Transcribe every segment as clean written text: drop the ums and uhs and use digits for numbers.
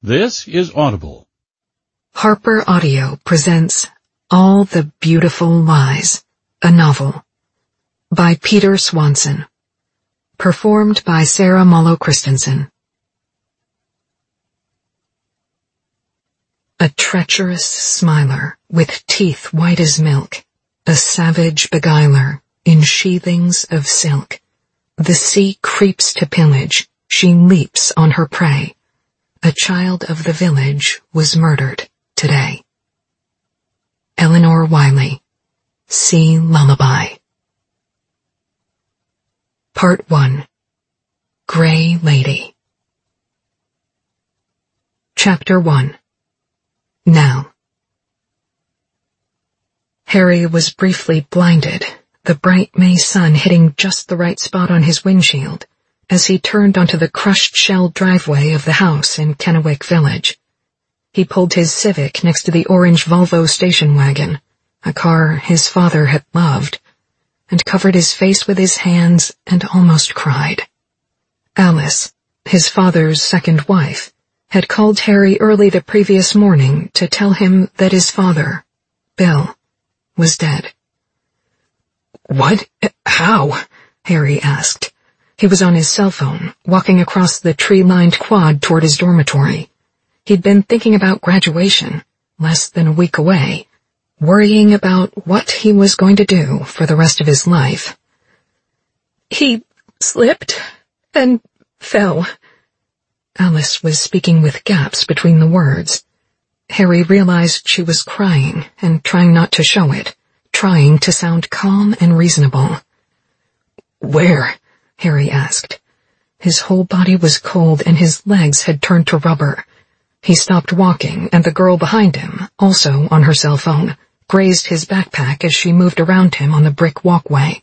This is Audible. Harper Audio presents All the Beautiful Lies, a novel, by Peter Swanson, performed by Sarah Mollo Christensen. A treacherous smiler with teeth white as milk, a savage beguiler in sheathings of silk. The sea creeps to pillage, she leaps on her prey. A child of the village was murdered today. Eleanor Wiley, Sea Lullaby. Part 1. Gray Lady. Chapter 1. Now. Harry was briefly blinded, the bright May sun hitting just the right spot on his windshield, as he turned onto the crushed shell driveway of the house in Kennewick Village. He pulled his Civic next to the orange Volvo station wagon, a car his father had loved, and covered his face with his hands and almost cried. Alice, his father's second wife, had called Harry early the previous morning to tell him that his father, Bill, was dead. "What? How?" Harry asked. He was on his cell phone, walking across the tree-lined quad toward his dormitory. He'd been thinking about graduation, less than a week away, worrying about what he was going to do for the rest of his life. "He slipped and fell." Alice was speaking with gaps between the words. Harry realized she was crying and trying not to show it, trying to sound calm and reasonable. "Where?" Harry asked. His whole body was cold and his legs had turned to rubber. He stopped walking, and the girl behind him, also on her cell phone, grazed his backpack as she moved around him on the brick walkway.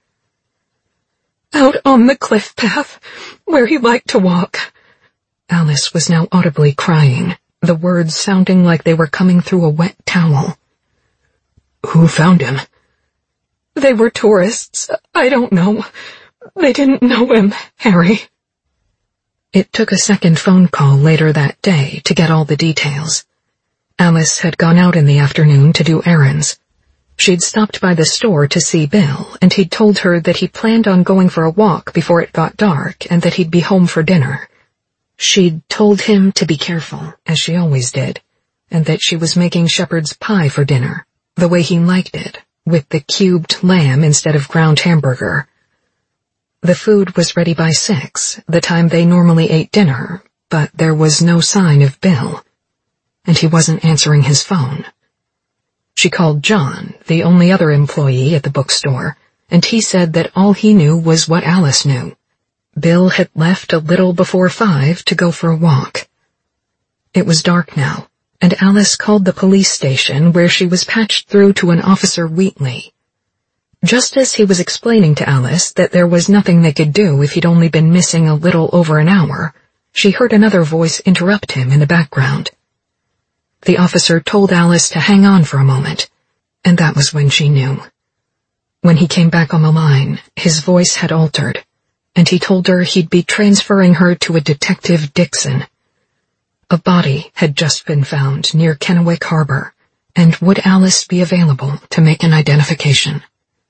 "Out on the cliff path, where he liked to walk." Alice was now audibly crying, the words sounding like they were coming through a wet towel. "Who found him?" "They were tourists. I don't know. They didn't know him, Harry." It took a second phone call later that day to get all the details. Alice had gone out in the afternoon to do errands. She'd stopped by the store to see Bill, and he'd told her that he planned on going for a walk before it got dark and that he'd be home for dinner. She'd told him to be careful, as she always did, and that she was making shepherd's pie for dinner, the way he liked it, with the cubed lamb instead of ground hamburger. The food was ready by 6, the time they normally ate dinner, but there was no sign of Bill, and he wasn't answering his phone. She called John, the only other employee at the bookstore, and he said that all he knew was what Alice knew. Bill had left a little before 5 to go for a walk. It was dark now, and Alice called the police station where she was patched through to an Officer Wheatley. Just as he was explaining to Alice that there was nothing they could do if he'd only been missing a little over an hour, she heard another voice interrupt him in the background. The officer told Alice to hang on for a moment, and that was when she knew. When he came back on the line, his voice had altered, and he told her he'd be transferring her to a Detective Dixon. A body had just been found near Kennewick Harbor, and would Alice be available to make an identification?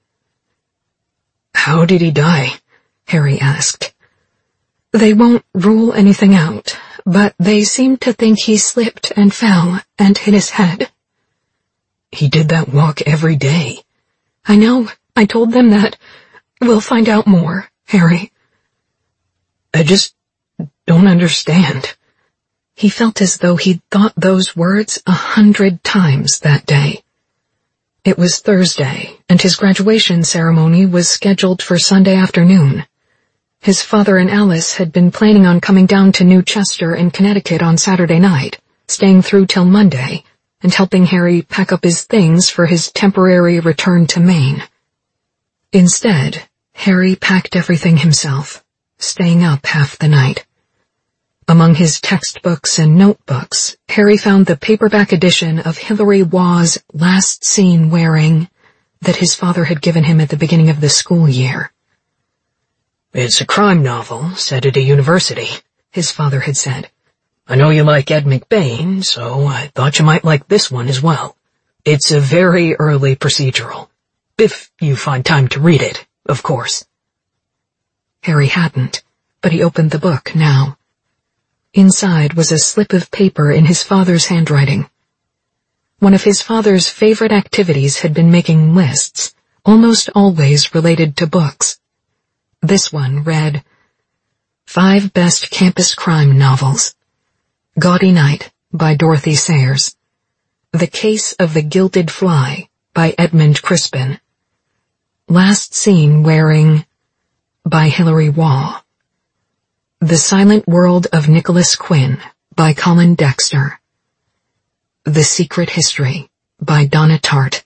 "How did he die?" Harry asked. "They won't rule anything out, but they seem to think he slipped and fell and hit his head." "He did that walk every day." "I know. I told them that. We'll find out more, Harry." "I just don't understand." He felt as though he'd thought those words 100 times that day. It was Thursday, and his graduation ceremony was scheduled for Sunday afternoon. His father and Alice had been planning on coming down to New Chester in Connecticut on Saturday night, staying through till Monday, and helping Harry pack up his things for his temporary return to Maine. Instead, Harry packed everything himself, staying up half the night. Among his textbooks and notebooks, Harry found the paperback edition of Hilary Waugh's Last Seen Wearing that his father had given him at the beginning of the school year. "It's a crime novel set at a university," his father had said. I know you like Ed McBain, so I thought you might like this one as well. It's a very early procedural. If you find time to read it, of course." Harry hadn't, but he opened the book now. Inside was a slip of paper in his father's handwriting. One of his father's favorite activities had been making lists, almost always related to books. This one read, 5 Best Campus Crime Novels. Gaudy Night by Dorothy Sayers. The Case of the Gilded Fly by Edmund Crispin. Last Seen Wearing by Hilary Waugh. The Silent World of Nicholas Quinn by Colin Dexter. The Secret History by Donna Tartt.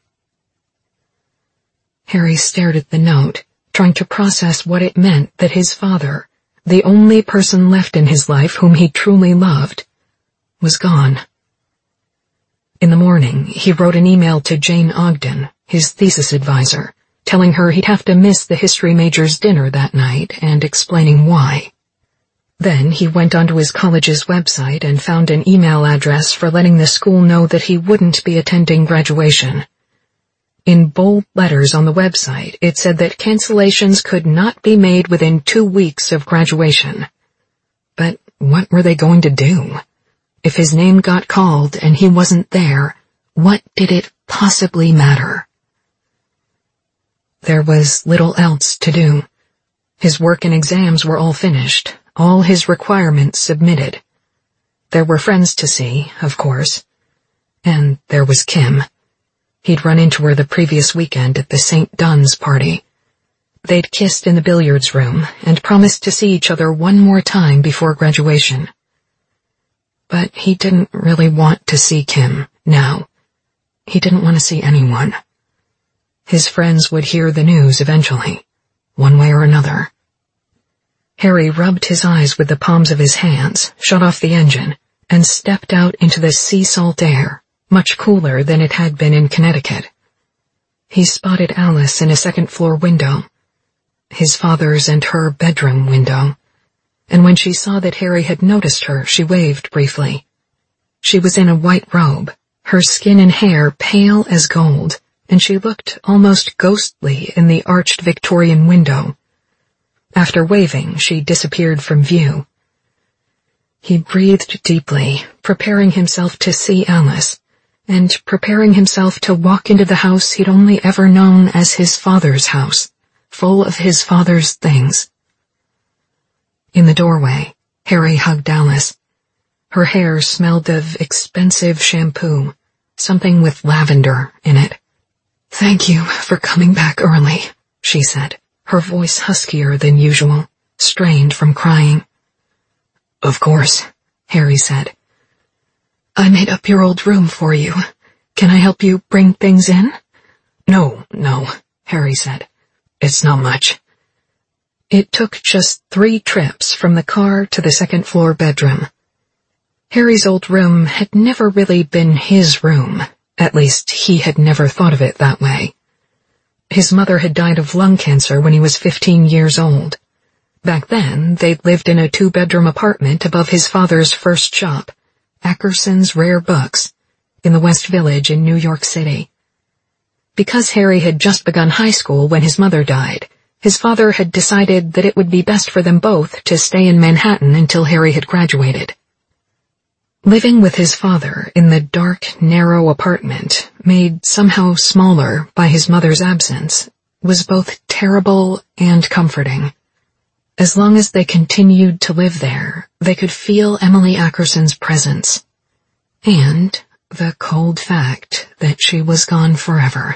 Harry stared at the note, trying to process what it meant that his father, the only person left in his life whom he truly loved, was gone. In the morning, he wrote an email to Jane Ogden, his thesis advisor, telling her he'd have to miss the history major's dinner that night and explaining why. Then he went onto his college's website and found an email address for letting the school know that he wouldn't be attending graduation. In bold letters on the website, it said that cancellations could not be made within 2 weeks of graduation. But what were they going to do? If his name got called and he wasn't there, what did it possibly matter? There was little else to do. His work and exams were all finished, all his requirements submitted. There were friends to see, of course. And there was Kim. He'd run into her the previous weekend at the St. Dunn's party. They'd kissed in the billiards room and promised to see each other one more time before graduation. But he didn't really want to see Kim now. He didn't want to see anyone. His friends would hear the news eventually, one way or another. Harry rubbed his eyes with the palms of his hands, shut off the engine, and stepped out into the sea salt air, much cooler than it had been in Connecticut. He spotted Alice in a second-floor window, his father's and her bedroom window, and when she saw that Harry had noticed her, she waved briefly. She was in a white robe, her skin and hair pale as gold, and she looked almost ghostly in the arched Victorian window. After waving, she disappeared from view. He breathed deeply, preparing himself to see Alice, and preparing himself to walk into the house he'd only ever known as his father's house, full of his father's things. In the doorway, Harry hugged Alice. Her hair smelled of expensive shampoo, something with lavender in it. "Thank you for coming back early," she said, her voice huskier than usual, strained from crying. "Of course," Harry said. "I made up your old room for you. Can I help you bring things in?" No, Harry said. "It's not much." It took just 3 trips from the car to the second-floor bedroom. Harry's old room had never really been his room. At least, he had never thought of it that way. His mother had died of lung cancer when he was 15 years old. Back then, they'd lived in a 2-bedroom apartment above his father's first shop, Ackerson's Rare Books, in the West Village in New York City. Because Harry had just begun high school when his mother died, his father had decided that it would be best for them both to stay in Manhattan until Harry had graduated. Living with his father in the dark, narrow apartment, made somehow smaller by his mother's absence, was both terrible and comforting. As long as they continued to live there, they could feel Emily Ackerson's presence, and the cold fact that she was gone forever.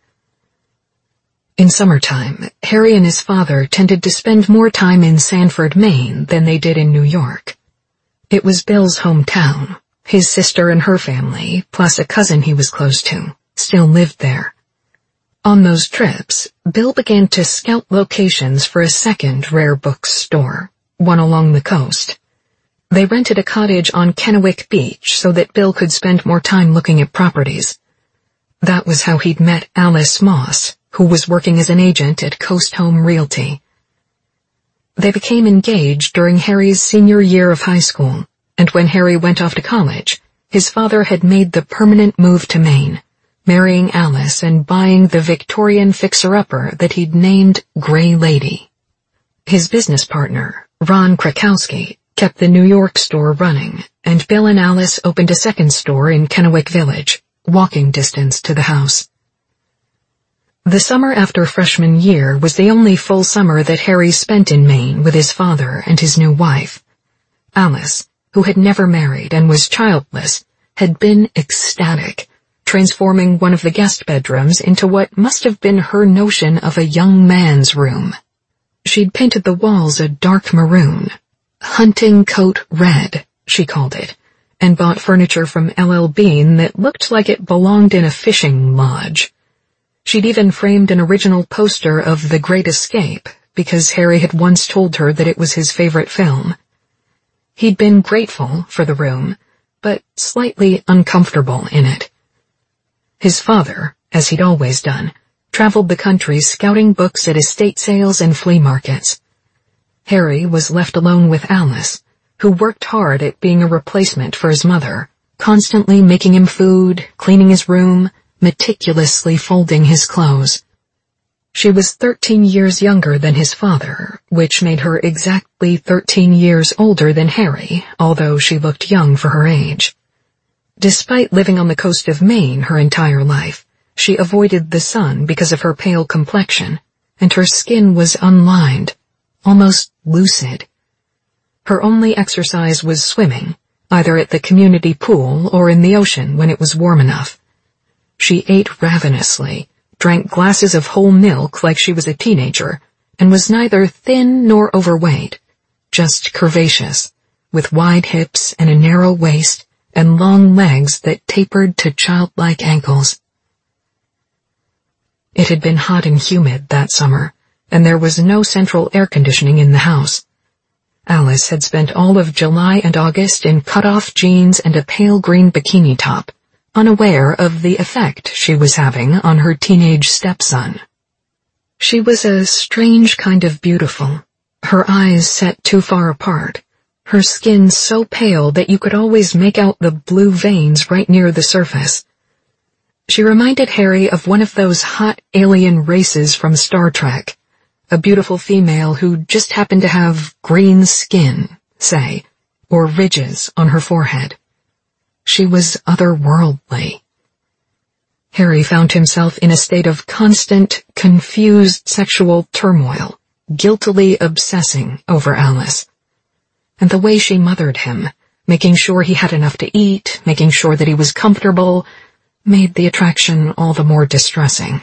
In summertime, Harry and his father tended to spend more time in Sanford, Maine than they did in New York. It was Bill's hometown. His sister and her family, plus a cousin he was close to, still lived there. On those trips, Bill began to scout locations for a second Rare Books store, one along the coast. They rented a cottage on Kennewick Beach so that Bill could spend more time looking at properties. That was how he'd met Alice Moss, who was working as an agent at Coast Home Realty. They became engaged during Harry's senior year of high school, and when Harry went off to college, his father had made the permanent move to Maine, marrying Alice and buying the Victorian fixer-upper that he'd named Grey Lady. His business partner, Ron Krakowski, kept the New York store running, and Bill and Alice opened a second store in Kennewick Village, walking distance to the house. The summer after freshman year was the only full summer that Harry spent in Maine with his father and his new wife. Alice, who had never married and was childless, had been ecstatic, transforming one of the guest bedrooms into what must have been her notion of a young man's room. She'd painted the walls a dark maroon, hunting coat red, she called it, and bought furniture from L.L. Bean that looked like it belonged in a fishing lodge. She'd even framed an original poster of The Great Escape, because Harry had once told her that it was his favorite film. He'd been grateful for the room, but slightly uncomfortable in it. His father, as he'd always done, traveled the country scouting books at estate sales and flea markets. Harry was left alone with Alice, who worked hard at being a replacement for his mother, constantly making him food, cleaning his room, meticulously folding his clothes. She was 13 years younger than his father, which made her exactly 13 years older than Harry, although she looked young for her age. Despite living on the coast of Maine her entire life, she avoided the sun because of her pale complexion, and her skin was unlined, almost lucid. Her only exercise was swimming, either at the community pool or in the ocean when it was warm enough. She ate ravenously, drank glasses of whole milk like she was a teenager, and was neither thin nor overweight, just curvaceous, with wide hips and a narrow waist and long legs that tapered to childlike ankles. It had been hot and humid that summer, and there was no central air conditioning in the house. Alice had spent all of July and August in cut-off jeans and a pale green bikini top, unaware of the effect she was having on her teenage stepson. She was a strange kind of beautiful, her eyes set too far apart, her skin so pale that you could always make out the blue veins right near the surface. She reminded Harry of one of those hot alien races from Star Trek, a beautiful female who just happened to have green skin, say, or ridges on her forehead. She was otherworldly. Harry found himself in a state of constant, confused sexual turmoil, guiltily obsessing over Alice. And the way she mothered him, making sure he had enough to eat, making sure that he was comfortable, made the attraction all the more distressing.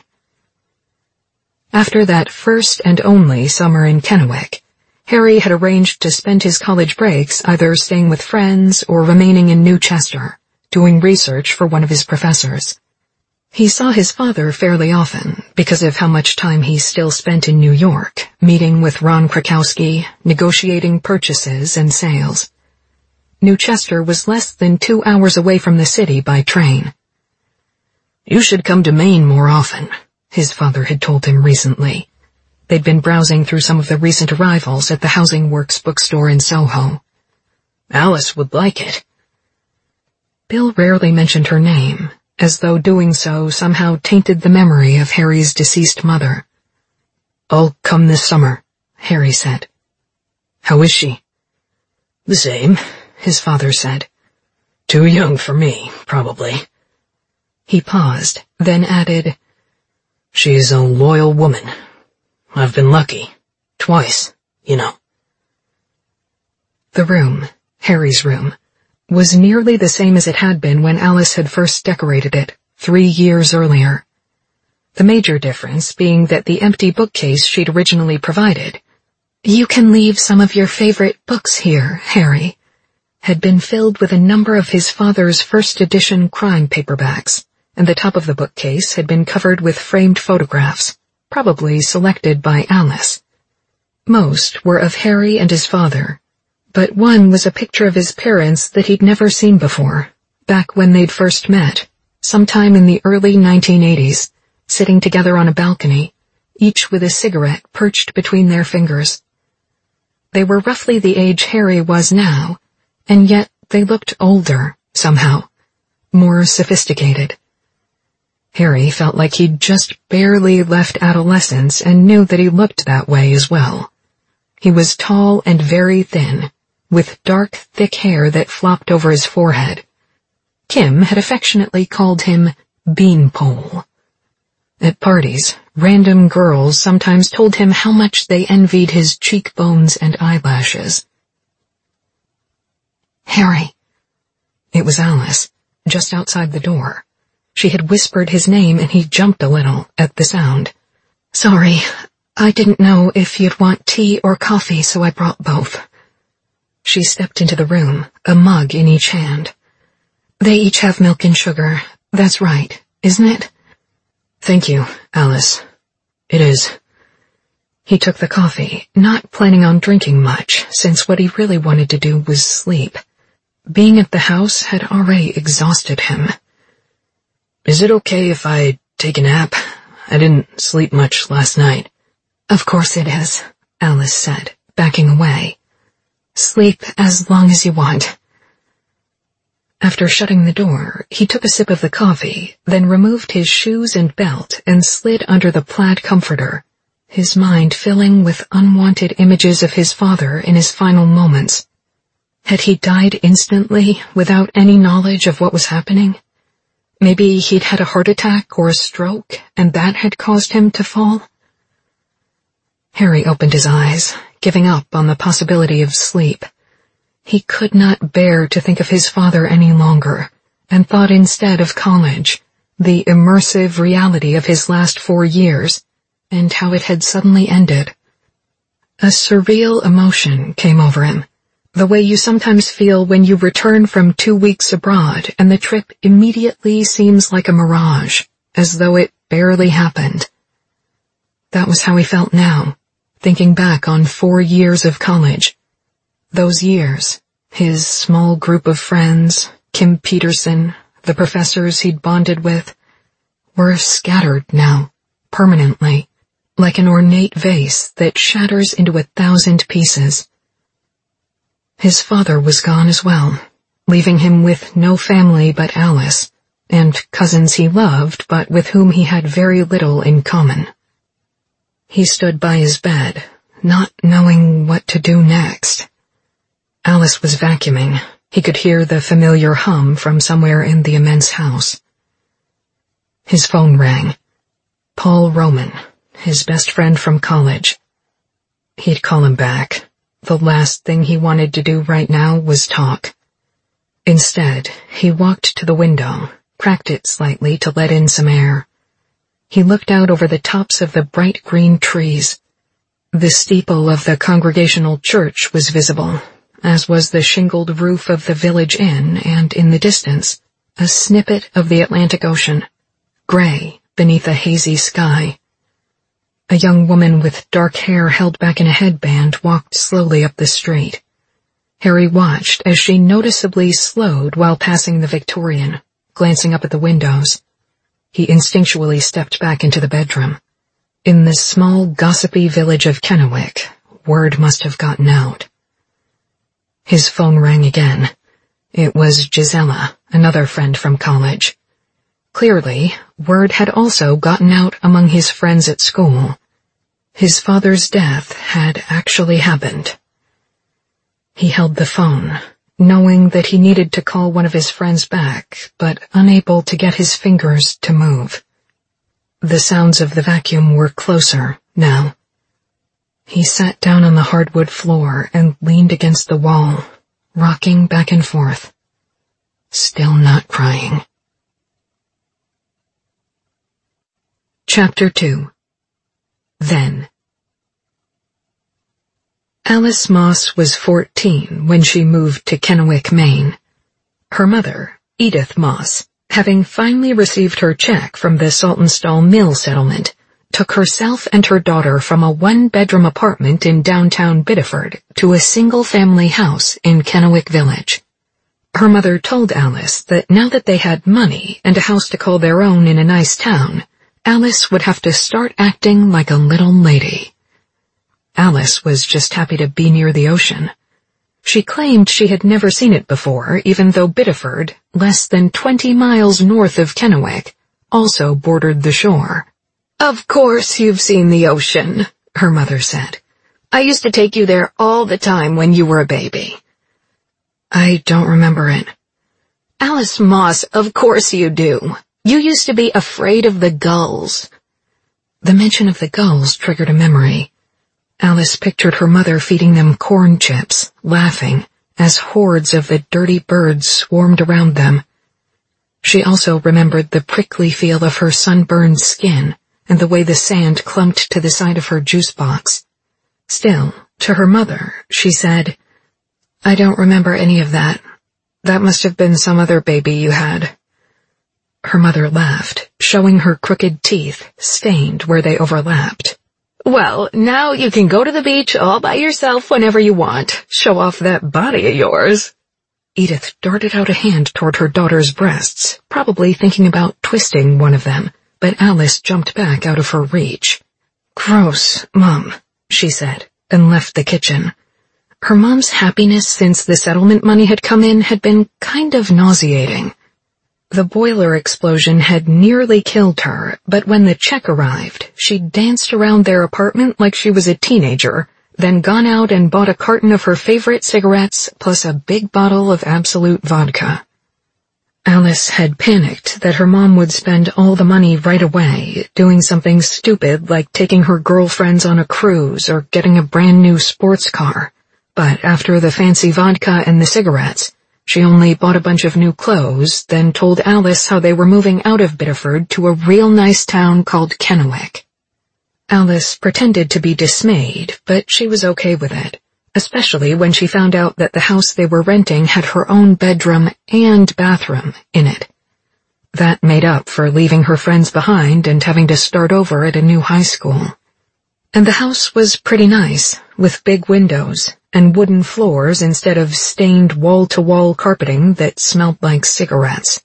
After that first and only summer in Kennewick, Harry had arranged to spend his college breaks either staying with friends or remaining in New Chester, doing research for one of his professors. He saw his father fairly often because of how much time he still spent in New York, meeting with Ron Krakowski, negotiating purchases and sales. New Chester was less than 2 hours away from the city by train. "You should come to Maine more often," his father had told him recently. They'd been browsing through some of the recent arrivals at the Housing Works bookstore in Soho. "Alice would like it." Bill rarely mentioned her name, as though doing so somehow tainted the memory of Harry's deceased mother. "I'll come this summer," Harry said. "How is she?" "The same," his father said. "Too young for me, probably." He paused, then added, "She's a loyal woman. I've been lucky. Twice, you know." The room, Harry's room, was nearly the same as it had been when Alice had first decorated it, 3 years earlier. The major difference being that the empty bookcase she'd originally provided, "You can leave some of your favorite books here, Harry," had been filled with a number of his father's first edition crime paperbacks, and the top of the bookcase had been covered with framed photographs, probably selected by Alice. Most were of Harry and his father, but one was a picture of his parents that he'd never seen before, back when they'd first met, sometime in the early 1980s, sitting together on a balcony, each with a cigarette perched between their fingers. They were roughly the age Harry was now, and yet They looked older, somehow, more sophisticated. Harry felt like he'd just barely left adolescence and knew that he looked that way as well. He was tall and very thin, with dark, thick hair that flopped over his forehead. Kim had affectionately called him Beanpole. At parties, random girls sometimes told him how much they envied his cheekbones and eyelashes. "Harry." It was Alice, just outside the door. She had whispered his name and he jumped a little at the sound. "Sorry, I didn't know if you'd want tea or coffee, so I brought both." She stepped into the room, a mug in each hand. "They each have milk and sugar. That's right, isn't it?" "Thank you, Alice. It is." He took the coffee, not planning on drinking much, since what he really wanted to do was sleep. Being at the house had already exhausted him. "Is it okay if I take a nap? I didn't sleep much last night." "Of course it is," Alice said, backing away. "Sleep as long as you want." After shutting the door, he took a sip of the coffee, then removed his shoes and belt and slid under the plaid comforter, his mind filling with unwanted images of his father in his final moments. Had he died instantly, without any knowledge of what was happening? Maybe he'd had a heart attack or a stroke, and that had caused him to fall? Harry opened his eyes, giving up on the possibility of sleep. He could not bear to think of his father any longer, and thought instead of college, the immersive reality of his last 4 years, and how it had suddenly ended. A surreal emotion came over him, the way you sometimes feel when you return from 2 weeks abroad and the trip immediately seems like a mirage, as though it barely happened. That was how he felt now, thinking back on 4 years of college. Those years, his small group of friends, Kim Peterson, the professors he'd bonded with, were scattered now, permanently, like an ornate vase that shatters into 1,000 pieces. His father was gone as well, leaving him with no family but Alice, and cousins he loved but with whom he had very little in common. He stood by his bed, not knowing what to do next. Alice was vacuuming. He could hear the familiar hum from somewhere in the immense house. His phone rang. Paul Roman, his best friend from college. He'd call him back. The last thing he wanted to do right now was talk. Instead, he walked to the window, cracked it slightly to let in some air. He looked out over the tops of the bright green trees. The steeple of the Congregational Church was visible, as was the shingled roof of the village inn, and in the distance, a snippet of the Atlantic Ocean, gray beneath a hazy sky. A young woman with dark hair held back in a headband walked slowly up the street. Harry watched as she noticeably slowed while passing the Victorian, glancing up at the windows. He instinctually stepped back into the bedroom. In the small, gossipy village of Kennewick, word must have gotten out. His phone rang again. It was Gisela, another friend from college. Clearly, word had also gotten out among his friends at school. His father's death had actually happened. He held the phone, knowing that he needed to call one of his friends back, but unable to get his fingers to move. The sounds of the vacuum were closer now. He sat down on the hardwood floor and leaned against the wall, rocking back and forth. Still not crying. Chapter 2. Then. Alice Moss was 14 when she moved to Kennewick, Maine. Her mother, Edith Moss, having finally received her check from the Saltonstall Mill settlement, took herself and her daughter from a 1-bedroom apartment in downtown Biddeford to a single-family house in Kennewick Village. Her mother told Alice that now that they had money and a house to call their own in a nice town, Alice would have to start acting like a little lady. Alice was just happy to be near the ocean. She claimed she had never seen it before, even though Biddeford, less than 20 miles north of Kennewick, also bordered the shore. "Of course you've seen the ocean," her mother said. "I used to take you there all the time when you were a baby." "I don't remember it." "Alice Moss, of course you do. You used to be afraid of the gulls." The mention of the gulls triggered a memory. Alice pictured her mother feeding them corn chips, laughing, as hordes of the dirty birds swarmed around them. She also remembered the prickly feel of her sunburned skin and the way the sand clumped to the side of her juice box. Still, to her mother, she said, "I don't remember any of that. That must have been some other baby you had." Her mother laughed, showing her crooked teeth, stained where they overlapped. "Well, now you can go to the beach all by yourself whenever you want. Show off that body of yours." Edith darted out a hand toward her daughter's breasts, probably thinking about twisting one of them, but Alice jumped back out of her reach. "Gross, Mom," she said, and left the kitchen. Her mom's happiness since the settlement money had come in had been kind of nauseating. The boiler explosion had nearly killed her, but when the check arrived, she danced around their apartment like she was a teenager, then gone out and bought a carton of her favorite cigarettes plus a big bottle of Absolute vodka. Alice had panicked that her mom would spend all the money right away, doing something stupid like taking her girlfriends on a cruise or getting a brand new sports car. But after the fancy vodka and the cigarettes, she only bought a bunch of new clothes, then told Alice how they were moving out of Biddeford to a real nice town called Kennewick. Alice pretended to be dismayed, but she was okay with it, especially when she found out that the house they were renting had her own bedroom and bathroom in it. That made up for leaving her friends behind and having to start over at a new high school. And the house was pretty nice, with big windows and wooden floors instead of stained wall-to-wall carpeting that smelled like cigarettes.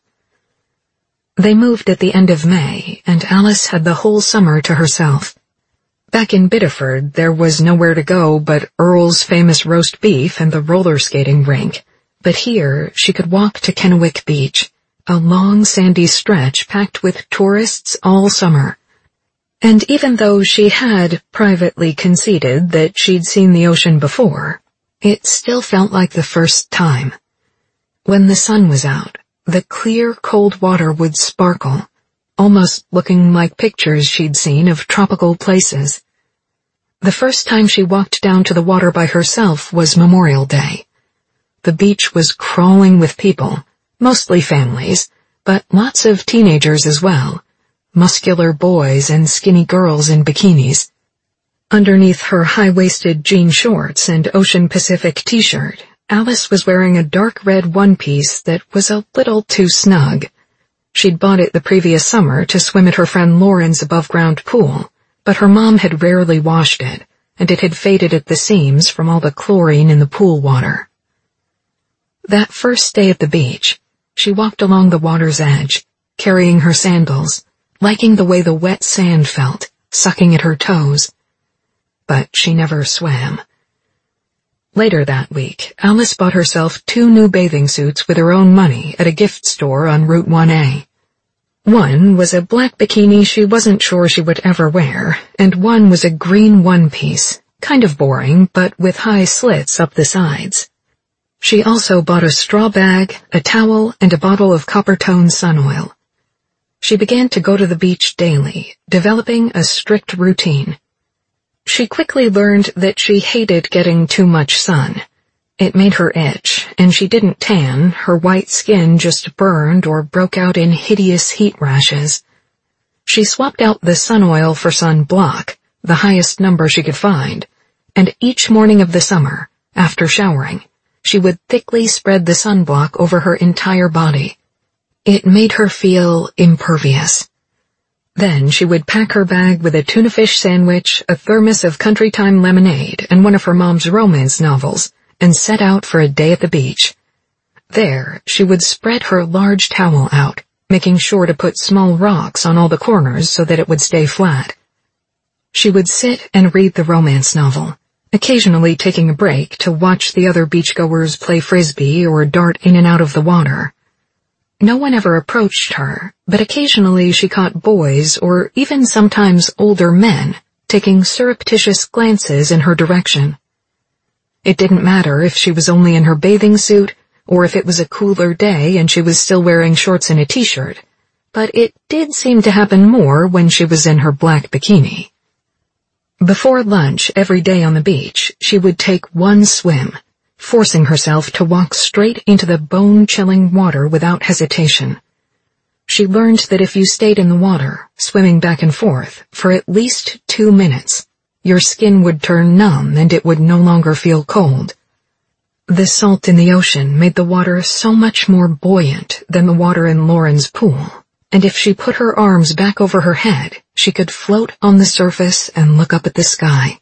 They moved at the end of May, and Alice had the whole summer to herself. Back in Biddeford, there was nowhere to go but Earl's famous roast beef and the roller skating rink, but here she could walk to Kennewick Beach, a long sandy stretch packed with tourists all summer. And even though she had privately conceded that she'd seen the ocean before, it still felt like the first time. When the sun was out, the clear, cold water would sparkle, almost looking like pictures she'd seen of tropical places. The first time she walked down to the water by herself was Memorial Day. The beach was crawling with people, mostly families, but lots of teenagers as well. Muscular boys and skinny girls in bikinis. Underneath her high-waisted jean shorts and Ocean Pacific t-shirt, Alice was wearing a dark red one-piece that was a little too snug. She'd bought it the previous summer to swim at her friend Lauren's above-ground pool, but her mom had rarely washed it, and it had faded at the seams from all the chlorine in the pool water. That first day at the beach, she walked along the water's edge, carrying her sandals, liking the way the wet sand felt, sucking at her toes. But she never swam. Later that week, Alice bought herself 2 new bathing suits with her own money at a gift store on Route 1A. One was a black bikini she wasn't sure she would ever wear, and one was a green one-piece, kind of boring, but with high slits up the sides. She also bought a straw bag, a towel, and a bottle of Coppertone sun oil. She began to go to the beach daily, developing a strict routine. She quickly learned that she hated getting too much sun. It made her itch, and she didn't tan, her white skin just burned or broke out in hideous heat rashes. She swapped out the sun oil for sun block, the highest number she could find, and each morning of the summer, after showering, she would thickly spread the sunblock over her entire body. It made her feel impervious. Then she would pack her bag with a tuna fish sandwich, a thermos of Country Time lemonade, and one of her mom's romance novels, and set out for a day at the beach. There, she would spread her large towel out, making sure to put small rocks on all the corners so that it would stay flat. She would sit and read the romance novel, occasionally taking a break to watch the other beachgoers play frisbee or dart in and out of the water. No one ever approached her, but occasionally she caught boys, or even sometimes older men, taking surreptitious glances in her direction. It didn't matter if she was only in her bathing suit, or if it was a cooler day and she was still wearing shorts and a t-shirt, but it did seem to happen more when she was in her black bikini. Before lunch every day on the beach, she would take one swim, forcing herself to walk straight into the bone-chilling water without hesitation. She learned that if you stayed in the water, swimming back and forth, for at least 2 minutes, your skin would turn numb and it would no longer feel cold. The salt in the ocean made the water so much more buoyant than the water in Lauren's pool, and if she put her arms back over her head, she could float on the surface and look up at the sky.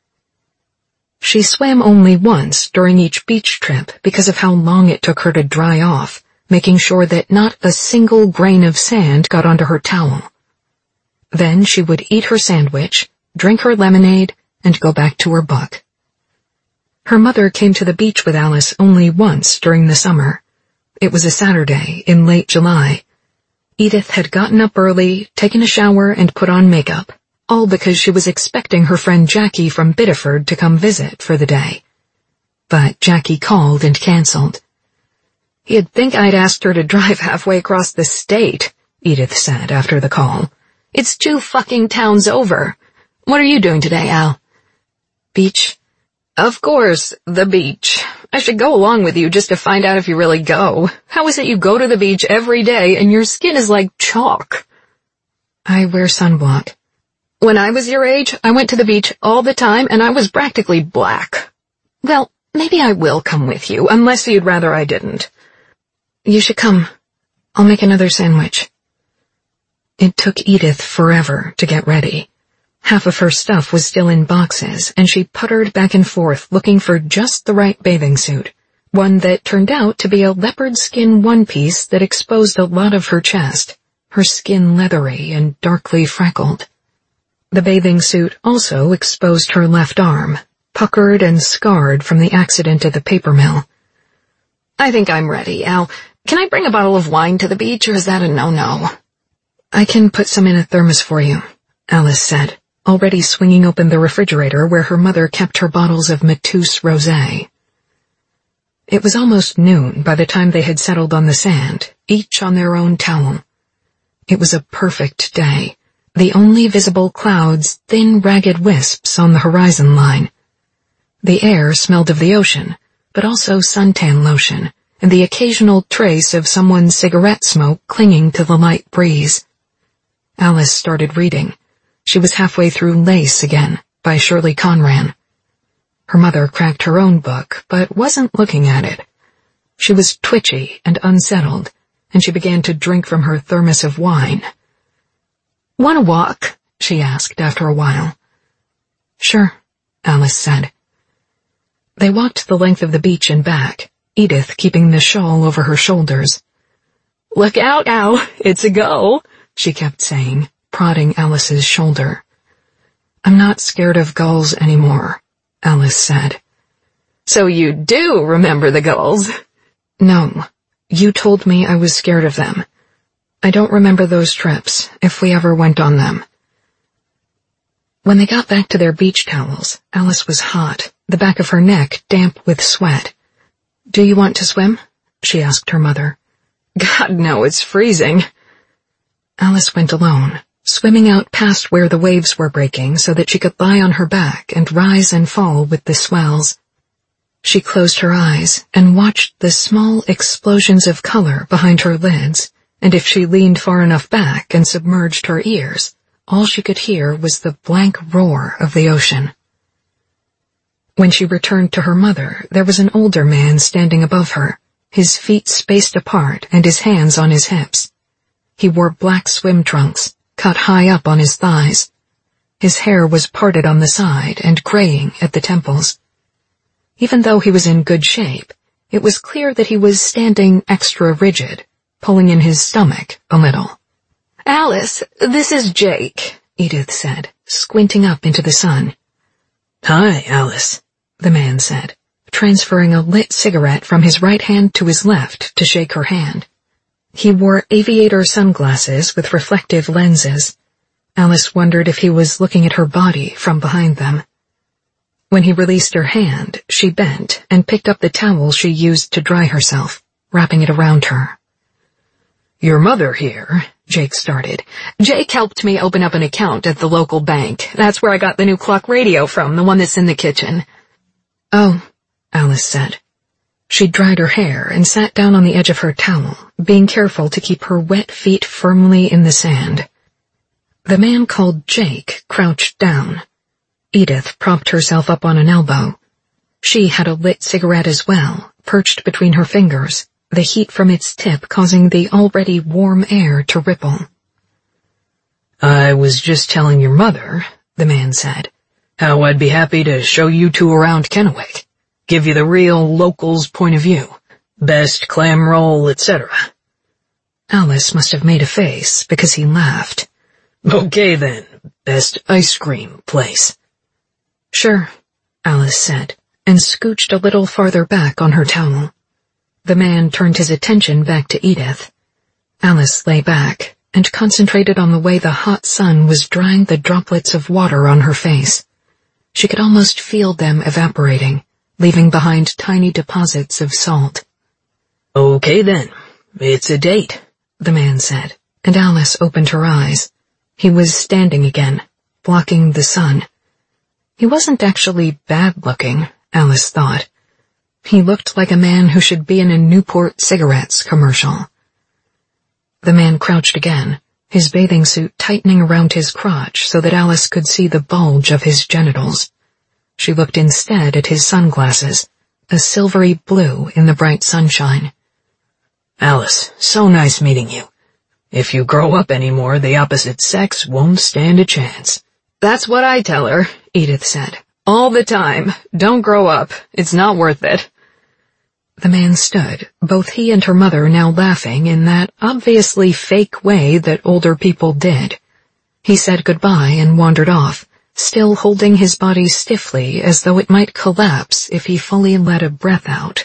She swam only once during each beach trip because of how long it took her to dry off, making sure that not a single grain of sand got onto her towel. Then she would eat her sandwich, drink her lemonade, and go back to her book. Her mother came to the beach with Alice only once during the summer. It was a Saturday in late July. Edith had gotten up early, taken a shower, and put on makeup, all because she was expecting her friend Jackie from Biddeford to come visit for the day. But Jackie called and canceled. "You'd think I'd asked her to drive halfway across the state," Edith said after the call. "It's 2 fucking towns over. What are you doing today, Al?" "Beach." "Of course, the beach. I should go along with you just to find out if you really go. How is it you go to the beach every day and your skin is like chalk?" "I wear sunblock." "When I was your age, I went to the beach all the time and I was practically black." "Well, maybe I will come with you, unless you'd rather I didn't." "You should come. I'll make another sandwich." It took Edith forever to get ready. Half of her stuff was still in boxes, and she puttered back and forth looking for just the right bathing suit, one that turned out to be a leopard skin one-piece that exposed a lot of her chest, her skin leathery and darkly freckled. The bathing suit also exposed her left arm, puckered and scarred from the accident at the paper mill. "I think I'm ready, Al. Can I bring a bottle of wine to the beach, or is that a no-no?" "I can put some in a thermos for you," Alice said, already swinging open the refrigerator where her mother kept her bottles of Mateus Rosé. It was almost noon by the time they had settled on the sand, each on their own towel. It was a perfect day, the only visible clouds thin ragged wisps on the horizon line. The air smelled of the ocean, but also suntan lotion, and the occasional trace of someone's cigarette smoke clinging to the light breeze. Alice started reading. She was halfway through Lace again, by Shirley Conran. Her mother cracked her own book, but wasn't looking at it. She was twitchy and unsettled, and she began to drink from her thermos of wine. "Want a walk?" she asked after a while. "Sure," Alice said. They walked the length of the beach and back, Edith keeping the shawl over her shoulders. "Look out, Al, it's a go," she kept saying, prodding Alice's shoulder. "I'm not scared of gulls anymore," Alice said. "So you do remember the gulls?" "No, you told me I was scared of them. I don't remember those trips, if we ever went on them." When they got back to their beach towels, Alice was hot, the back of her neck damp with sweat. "Do you want to swim?" she asked her mother. "God, no, it's freezing." Alice went alone, swimming out past where the waves were breaking so that she could lie on her back and rise and fall with the swells. She closed her eyes and watched the small explosions of color behind her lids, and if she leaned far enough back and submerged her ears, all she could hear was the blank roar of the ocean. When she returned to her mother, there was an older man standing above her, his feet spaced apart and his hands on his hips. He wore black swim trunks, cut high up on his thighs. His hair was parted on the side and graying at the temples. Even though he was in good shape, it was clear that he was standing extra rigid, pulling in his stomach a little. "Alice, this is Jake," Edith said, squinting up into the sun. "Hi, Alice," the man said, transferring a lit cigarette from his right hand to his left to shake her hand. He wore aviator sunglasses with reflective lenses. Alice wondered if he was looking at her body from behind them. When he released her hand, she bent and picked up the towel she used to dry herself, wrapping it around her. "Your mother here," Jake started. "Jake helped me open up an account at the local bank. That's where I got the new clock radio from, the one that's in the kitchen." "Oh," Alice said. She dried her hair and sat down on the edge of her towel, being careful to keep her wet feet firmly in the sand. The man called Jake crouched down. Edith propped herself up on an elbow. She had a lit cigarette as well, perched between her fingers, the heat from its tip causing the already warm air to ripple. "I was just telling your mother," the man said, "how I'd be happy to show you two around Kennewick. Give you the real locals' point of view. Best clam roll, etc." Alice must have made a face because he laughed. "Okay then, best ice cream place." "Sure," Alice said, and scooched a little farther back on her towel. The man turned his attention back to Edith. Alice lay back and concentrated on the way the hot sun was drying the droplets of water on her face. She could almost feel them evaporating, leaving behind tiny deposits of salt. "Okay then, it's a date," the man said, and Alice opened her eyes. He was standing again, blocking the sun. He wasn't actually bad-looking, Alice thought. He looked like a man who should be in a Newport cigarettes commercial. The man crouched again, his bathing suit tightening around his crotch so that Alice could see the bulge of his genitals. She looked instead at his sunglasses, a silvery blue in the bright sunshine. "Alice, so nice meeting you. If you grow up anymore, the opposite sex won't stand a chance." "That's what I tell her," Edith said. "All the time. Don't grow up. It's not worth it." The man stood, both he and her mother now laughing in that obviously fake way that older people did. He said goodbye and wandered off, still holding his body stiffly as though it might collapse if he fully let a breath out.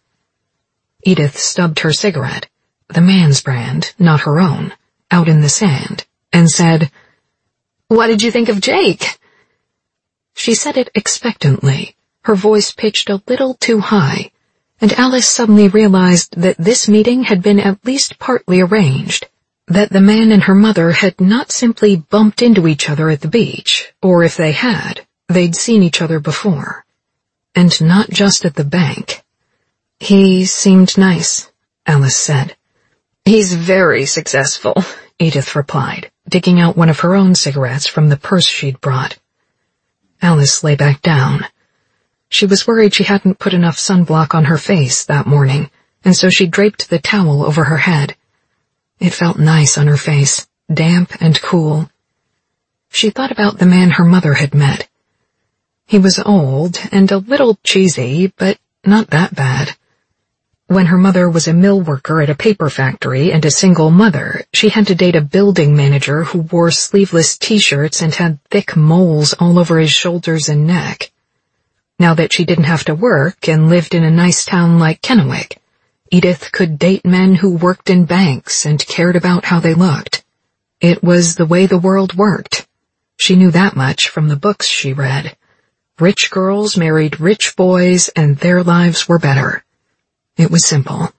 Edith stubbed her cigarette, the man's brand, not her own, out in the sand, and said, "What did you think of Jake?" She said it expectantly, her voice pitched a little too high, and Alice suddenly realized that this meeting had been at least partly arranged, that the man and her mother had not simply bumped into each other at the beach, or if they had, they'd seen each other before. And not just at the bank. "He seemed nice," Alice said. "He's very successful," Edith replied, digging out one of her own cigarettes from the purse she'd brought. Alice lay back down. She was worried she hadn't put enough sunblock on her face that morning, and so she draped the towel over her head. It felt nice on her face, damp and cool. She thought about the man her mother had met. He was old and a little cheesy, but not that bad. When her mother was a mill worker at a paper factory and a single mother, she had to date a building manager who wore sleeveless t-shirts and had thick moles all over his shoulders and neck. Now that she didn't have to work and lived in a nice town like Kennewick, Edith could date men who worked in banks and cared about how they looked. It was the way the world worked. She knew that much from the books she read. Rich girls married rich boys and their lives were better. It was simple.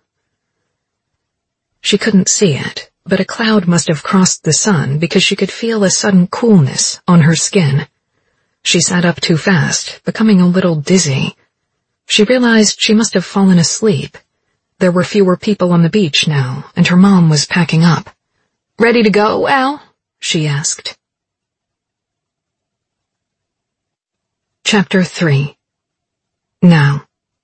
She couldn't see it, but a cloud must have crossed the sun because she could feel a sudden coolness on her skin. She sat up too fast, becoming a little dizzy. She realized she must have fallen asleep. There were fewer people on the beach now, and her mom was packing up. "Ready to go, Al?" she asked. Chapter 3. Now.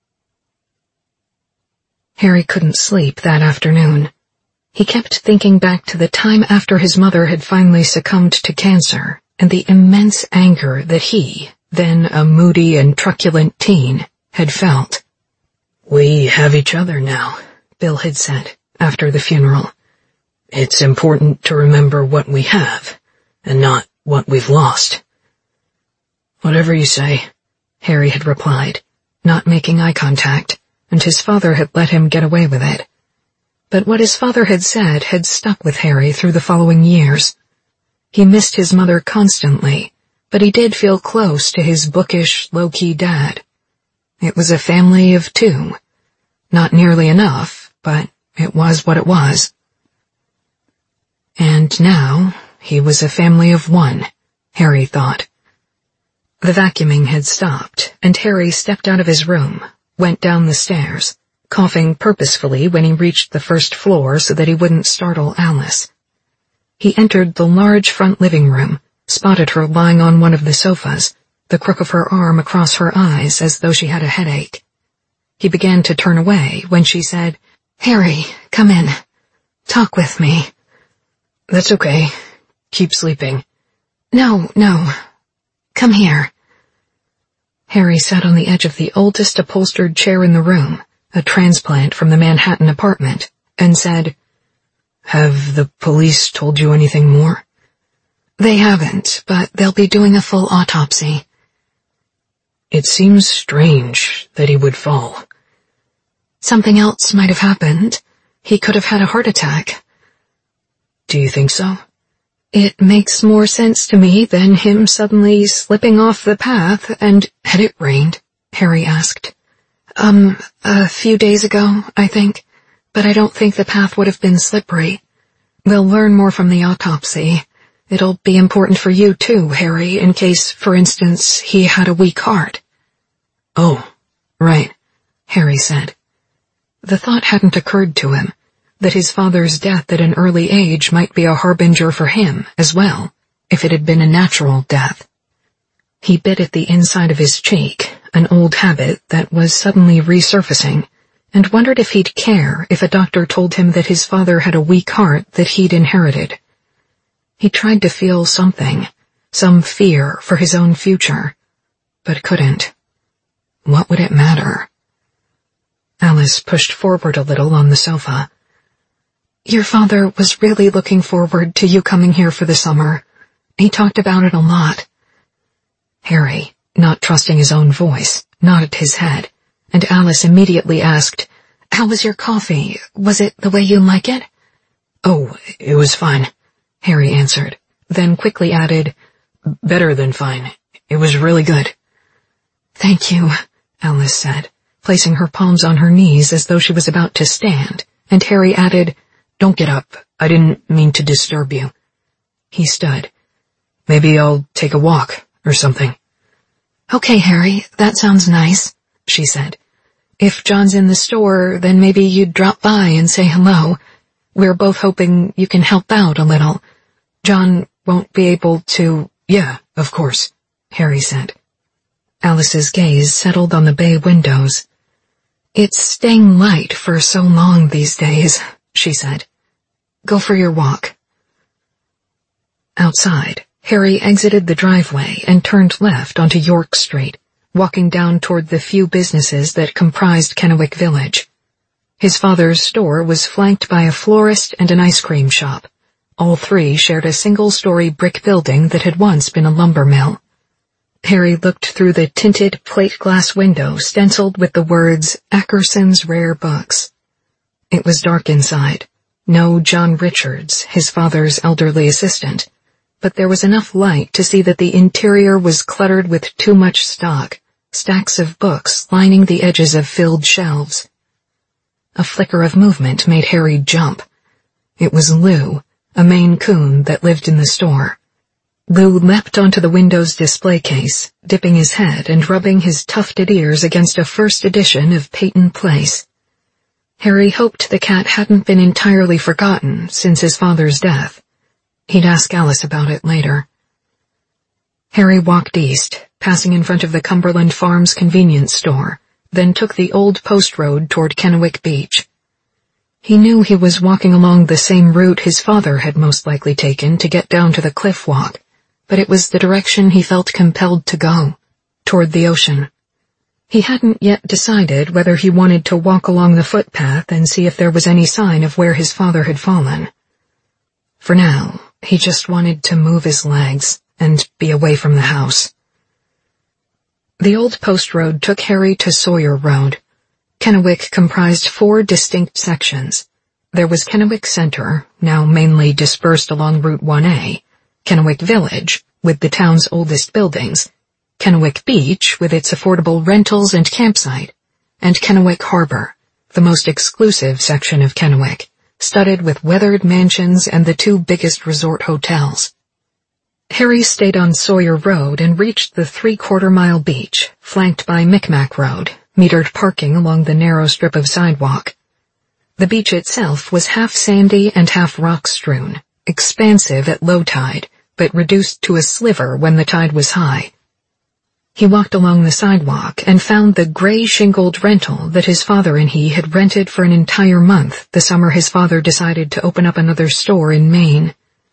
Harry couldn't sleep that afternoon. He kept thinking back to the time after his mother had finally succumbed to cancer, and the immense anger that he, then a moody and truculent teen, had felt. "We have each other now," Bill had said, after the funeral. "It's important to remember what we have, and not what we've lost." "Whatever you say," Harry had replied, not making eye contact, and his father had let him get away with it. But what his father had said had stuck with Harry through the following years. He missed his mother constantly, but he did feel close to his bookish, low-key dad. It was a family of two. Not nearly enough, but it was what it was. And now, he was a family of one, Harry thought. The vacuuming had stopped, and Harry stepped out of his room, went down the stairs, coughing purposefully when he reached the first floor so that he wouldn't startle Alice. He entered the large front living room, spotted her lying on one of the sofas, the crook of her arm across her eyes as though she had a headache. He began to turn away when she said, "Harry, come in. Talk with me." "That's okay. Keep sleeping." No. Come here." Harry sat on the edge of the oldest upholstered chair in the room, a transplant from the Manhattan apartment, and said, "Have the police told you anything more?" "They haven't, but they'll be doing a full autopsy." "It seems strange that he would fall." "Something else might have happened. He could have had a heart attack." "Do you think so?" "It makes more sense to me than him suddenly slipping off the path and—" "Had it rained?" Harry asked. A few days ago, I think, but I don't think the path would have been slippery. We'll learn more from the autopsy. It'll be important for you too, Harry, in case, for instance, he had a weak heart." "Oh, right," Harry said. The thought hadn't occurred to him that his father's death at an early age might be a harbinger for him as well, if it had been a natural death. He bit at the inside of his cheek, an old habit that was suddenly resurfacing, and wondered if he'd care if a doctor told him that his father had a weak heart that he'd inherited. He tried to feel something, some fear for his own future, but couldn't. What would it matter? Alice pushed forward a little on the sofa. "Your father was really looking forward to you coming here for the summer. He talked about it a lot." Harry, not trusting his own voice, nodded his head, and Alice immediately asked, "How was your coffee? Was it the way you like it?" "Oh, it was fine," Harry answered, then quickly added, "Better than fine. It was really good." "Thank you," Alice said, placing her palms on her knees as though she was about to stand, and Harry added, "Don't get up. I didn't mean to disturb you." He stood. "Maybe I'll take a walk or something." "Okay, Harry, that sounds nice," she said. "If John's in the store, then maybe you'd drop by and say hello. We're both hoping you can help out a little. John won't be able to—" "Yeah, of course," Harry said. Alice's gaze settled on the bay windows. "It's staying light for so long these days," she said. "Go for your walk." Outside, Harry exited the driveway and turned left onto York Street, walking down toward the few businesses that comprised Kennewick Village. His father's store was flanked by a florist and an ice cream shop. All three shared a single-story brick building that had once been a lumber mill. Harry looked through the tinted plate glass window stenciled with the words "Ackerson's Rare Books." It was dark inside. No John Richards, his father's elderly assistant, but there was enough light to see that the interior was cluttered with too much stock, stacks of books lining the edges of filled shelves. A flicker of movement made Harry jump. It was Lou, a Maine Coon that lived in the store. Lou leapt onto the window's display case, dipping his head and rubbing his tufted ears against a first edition of Peyton Place. Harry hoped the cat hadn't been entirely forgotten since his father's death. He'd ask Alice about it later. Harry walked east, passing in front of the Cumberland Farms convenience store, then took the old post road toward Kennewick Beach. He knew he was walking along the same route his father had most likely taken to get down to the cliff walk, but it was the direction he felt compelled to go, toward the ocean. He hadn't yet decided whether he wanted to walk along the footpath and see if there was any sign of where his father had fallen. For now, he just wanted to move his legs and be away from the house. The old post road took Harry to Sawyer Road. Kennewick comprised 4 distinct sections. There was Kennewick Center, now mainly dispersed along Route 1A, Kennewick Village, with the town's oldest buildings, Kennewick Beach, with its affordable rentals and campsite, and Kennewick Harbor, the most exclusive section of Kennewick, studded with weathered mansions and the 2 biggest resort hotels. Harry stayed on Sawyer Road and reached the 3/4-mile beach, flanked by Micmac Road, metered parking along the narrow strip of sidewalk. The beach itself was half sandy and half rock-strewn, expansive at low tide, but reduced to a sliver when the tide was high. He walked along the sidewalk and found the gray-shingled rental that his father and he had rented for an entire month the summer his father decided to open up another store in Maine.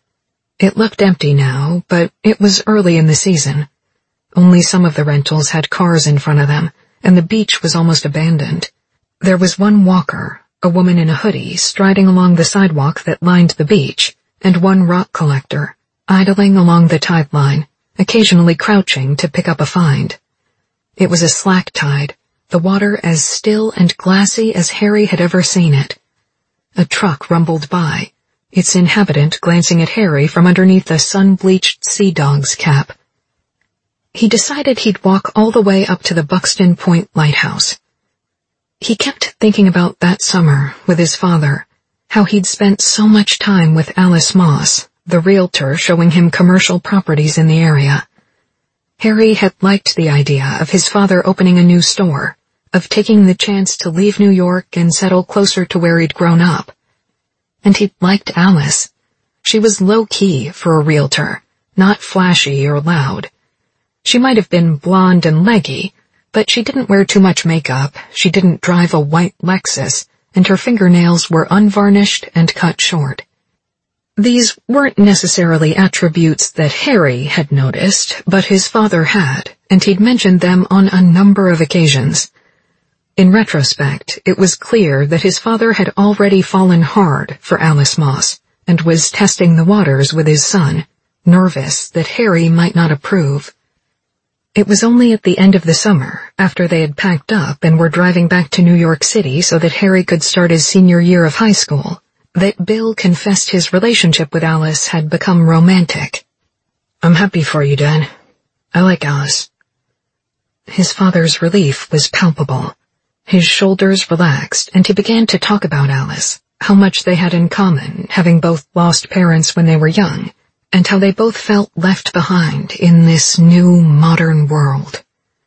It looked empty now, but it was early in the season. Only some of the rentals had cars in front of them, and the beach was almost abandoned. There was one walker, a woman in a hoodie, striding along the sidewalk that lined the beach, and one rock collector, idling along the tide line, occasionally crouching to pick up a find. It was a slack tide, the water as still and glassy as Harry had ever seen it. A truck rumbled by, its inhabitant glancing at Harry from underneath a sun-bleached sea dog's cap. He decided he'd walk all the way up to the Buxton Point Lighthouse. He kept thinking about that summer with his father, how he'd spent so much time with Alice Moss, the realtor showing him commercial properties in the area. Harry had liked the idea of his father opening a new store, of taking the chance to leave New York and settle closer to where he'd grown up. And he'd liked Alice. She was low-key for a realtor, not flashy or loud. She might have been blonde and leggy, but she didn't wear too much makeup, she didn't drive a white Lexus, and her fingernails were unvarnished and cut short. These weren't necessarily attributes that Harry had noticed, but his father had, and he'd mentioned them on a number of occasions. In retrospect, it was clear that his father had already fallen hard for Alice Moss, and was testing the waters with his son, nervous that Harry might not approve. It was only at the end of the summer, after they had packed up and were driving back to New York City so that Harry could start his senior year of high school, that Bill confessed his relationship with Alice had become romantic. "I'm happy for you, Dad. I like Alice." His father's relief was palpable. His shoulders relaxed, and he began to talk about Alice, how much they had in common, having both lost parents when they were young, and how they both felt left behind in this new, modern world.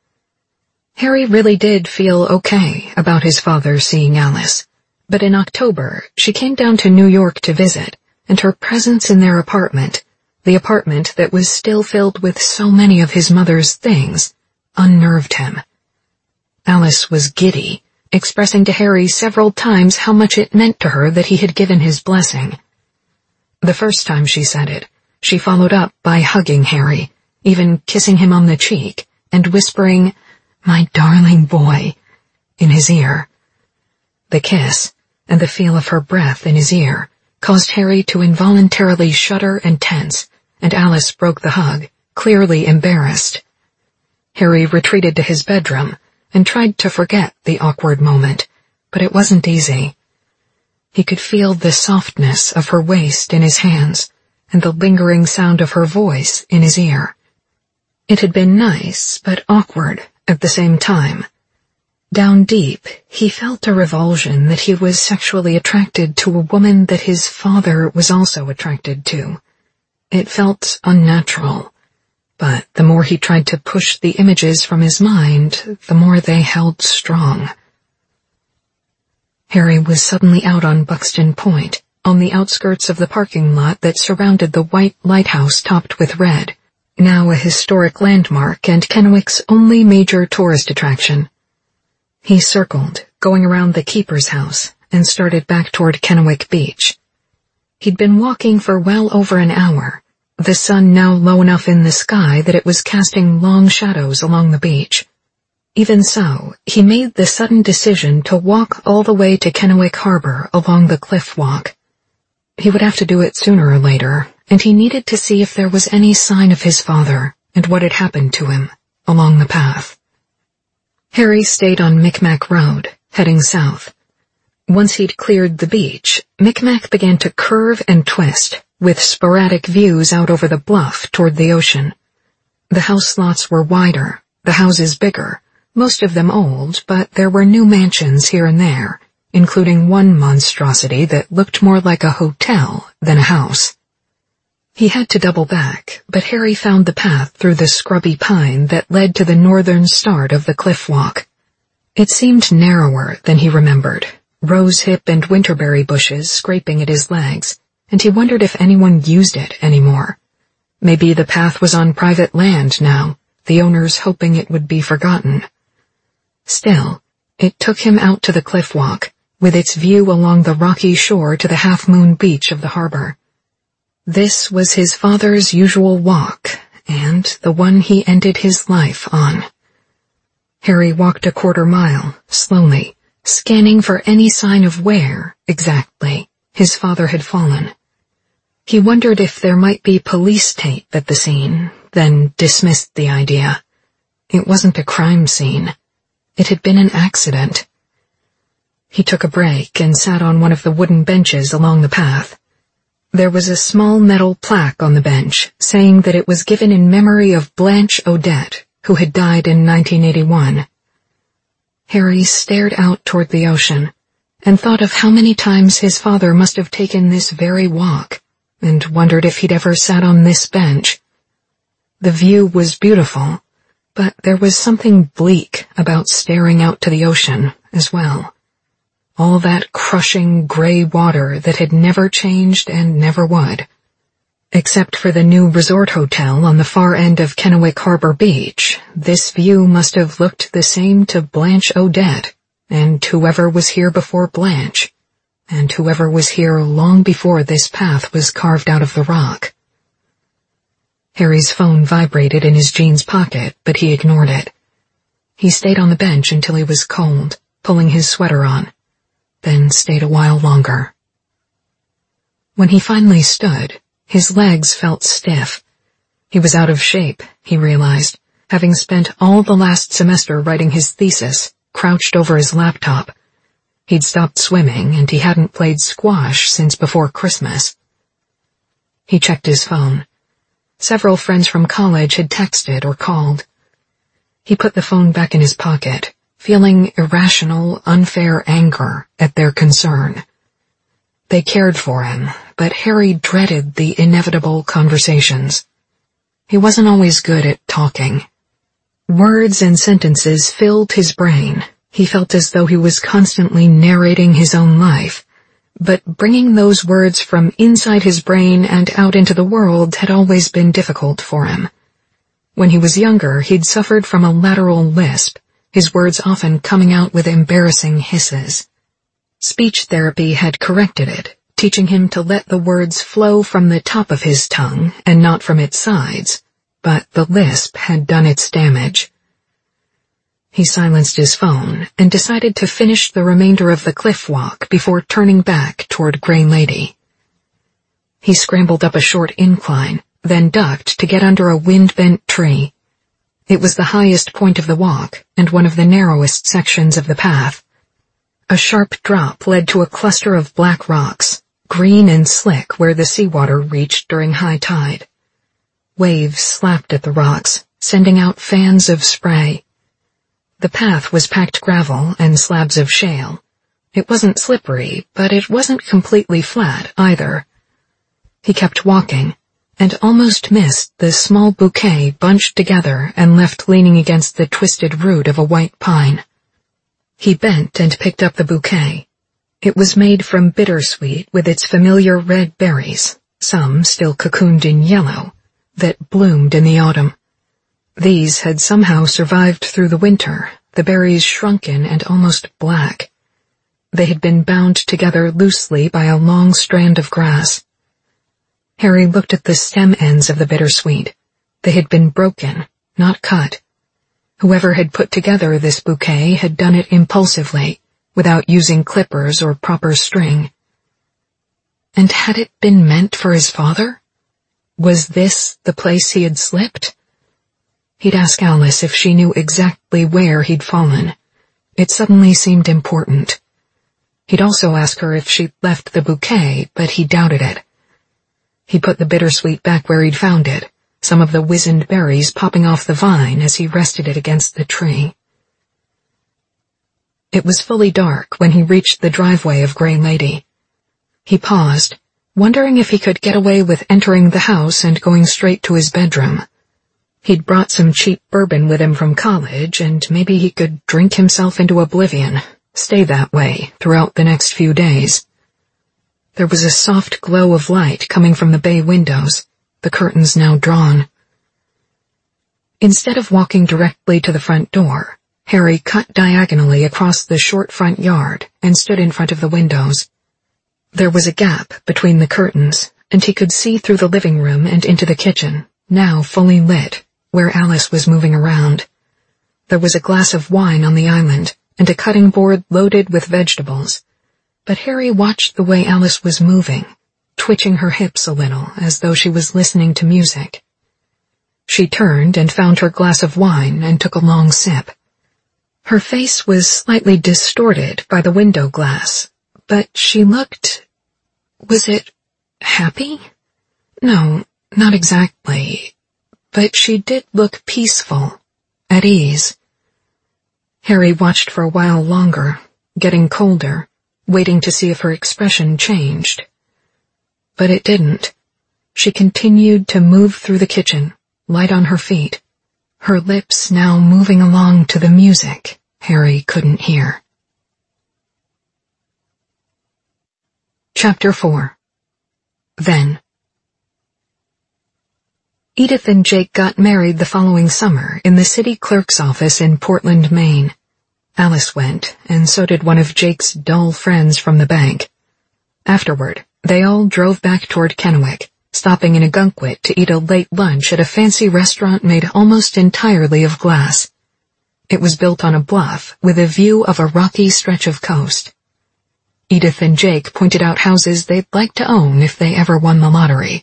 Harry really did feel okay about his father seeing Alice, but in October she came down to New York to visit, and her presence in their apartment, the apartment that was still filled with so many of his mother's things, unnerved him. Alice was giddy, expressing to Harry several times how much it meant to her that he had given his blessing. The first time she said it, she followed up by hugging Harry, even kissing him on the cheek, and whispering, "My darling boy," in his ear. The kiss, and the feel of her breath in his ear, caused Harry to involuntarily shudder and tense, and Alice broke the hug, clearly embarrassed. Harry retreated to his bedroom, and tried to forget the awkward moment, but it wasn't easy. He could feel the softness of her waist in his hands, and the lingering sound of her voice in his ear. It had been nice, but awkward at the same time. Down deep, he felt a revulsion that he was sexually attracted to a woman that his father was also attracted to. It felt unnatural, but the more he tried to push the images from his mind, the more they held strong. Harry was suddenly out on Buxton Point, on the outskirts of the parking lot that surrounded the white lighthouse topped with red, now a historic landmark and Kennewick's only major tourist attraction. He circled, going around the keeper's house, and started back toward Kennewick Beach. He'd been walking for well over an hour, the sun now low enough in the sky that it was casting long shadows along the beach. Even so, he made the sudden decision to walk all the way to Kennewick Harbor along the cliff walk. He would have to do it sooner or later, and he needed to see if there was any sign of his father and what had happened to him along the path. Harry stayed on Micmac Road, heading south. Once he'd cleared the beach, Micmac began to curve and twist, with sporadic views out over the bluff toward the ocean. The house lots were wider, the houses bigger, most of them old, but there were new mansions here and there, including one monstrosity that looked more like a hotel than a house. He had to double back, but Harry found the path through the scrubby pine that led to the northern start of the cliff walk. It seemed narrower than he remembered, rosehip and winterberry bushes scraping at his legs, and he wondered if anyone used it anymore. Maybe the path was on private land now, the owners hoping it would be forgotten. Still, it took him out to the cliff walk, with its view along the rocky shore to the half-moon beach of the harbor. This was his father's usual walk, and the one he ended his life on. Harry walked a quarter-mile, slowly, scanning for any sign of where, exactly, his father had fallen. He wondered if there might be police tape at the scene, then dismissed the idea. It wasn't a crime scene. It had been an accident. He took a break and sat on one of the wooden benches along the path. There was a small metal plaque on the bench saying that it was given in memory of Blanche Odette, who had died in 1981. Harry stared out toward the ocean and thought of how many times his father must have taken this very walk, and wondered if he'd ever sat on this bench. The view was beautiful, but there was something bleak about staring out to the ocean as well. All that crushing gray water that had never changed and never would. Except for the new resort hotel on the far end of Kennewick Harbor Beach, this view must have looked the same to Blanche Odette, and whoever was here before Blanche, and whoever was here long before this path was carved out of the rock. Harry's phone vibrated in his jeans pocket, but he ignored it. He stayed on the bench until he was cold, pulling his sweater on, then stayed a while longer. When he finally stood, his legs felt stiff. He was out of shape, he realized, having spent all the last semester writing his thesis, crouched over his laptop. He'd stopped swimming, and he hadn't played squash since before Christmas. He checked his phone. Several friends from college had texted or called. He put the phone back in his pocket, feeling irrational, unfair anger at their concern. They cared for him, but Harry dreaded the inevitable conversations. He wasn't always good at talking. Words and sentences filled his brain. He felt as though he was constantly narrating his own life, but bringing those words from inside his brain and out into the world had always been difficult for him. When he was younger, he'd suffered from a lateral lisp, his words often coming out with embarrassing hisses. Speech therapy had corrected it, teaching him to let the words flow from the top of his tongue and not from its sides, but the lisp had done its damage. He silenced his phone and decided to finish the remainder of the cliff walk before turning back toward Grey Lady. He scrambled up a short incline, then ducked to get under a wind-bent tree. It was the highest point of the walk and one of the narrowest sections of the path. A sharp drop led to a cluster of black rocks, green and slick where the seawater reached during high tide. Waves slapped at the rocks, sending out fans of spray. The path was packed gravel and slabs of shale. It wasn't slippery, but it wasn't completely flat either. He kept walking, and almost missed the small bouquet bunched together and left leaning against the twisted root of a white pine. He bent and picked up the bouquet. It was made from bittersweet with its familiar red berries, some still cocooned in yellow, that bloomed in the autumn. These had somehow survived through the winter, the berries shrunken and almost black. They had been bound together loosely by a long strand of grass. Harry looked at the stem ends of the bittersweet. They had been broken, not cut. Whoever had put together this bouquet had done it impulsively, without using clippers or proper string. And had it been meant for his father? Was this the place he had slipped? He'd ask Alice if she knew exactly where he'd fallen. It suddenly seemed important. He'd also ask her if she'd left the bouquet, but he doubted it. He put the bittersweet back where he'd found it, some of the wizened berries popping off the vine as he rested it against the tree. It was fully dark when he reached the driveway of Grey Lady. He paused, wondering if he could get away with entering the house and going straight to his bedroom. He'd brought some cheap bourbon with him from college, and maybe he could drink himself into oblivion, stay that way throughout the next few days. There was a soft glow of light coming from the bay windows, the curtains now drawn. Instead of walking directly to the front door, Harry cut diagonally across the short front yard and stood in front of the windows. There was a gap between the curtains, and he could see through the living room and into the kitchen, now fully lit, where Alice was moving around. There was a glass of wine on the island, and a cutting board loaded with vegetables. But Harry watched the way Alice was moving, twitching her hips a little, as though she was listening to music. She turned and found her glass of wine and took a long sip. Her face was slightly distorted by the window glass, but she looked... was it happy? No, not exactly. But she did look peaceful, at ease. Harry watched for a while longer, getting colder, waiting to see if her expression changed. But it didn't. She continued to move through the kitchen, light on her feet, her lips now moving along to the music Harry couldn't hear. Chapter 4. Then. Edith and Jake got married the following summer in the city clerk's office in Portland, Maine. Alice went, and so did one of Jake's dull friends from the bank. Afterward, they all drove back toward Kennewick, stopping in Ogunquit to eat a late lunch at a fancy restaurant made almost entirely of glass. It was built on a bluff with a view of a rocky stretch of coast. Edith and Jake pointed out houses they'd like to own if they ever won the lottery.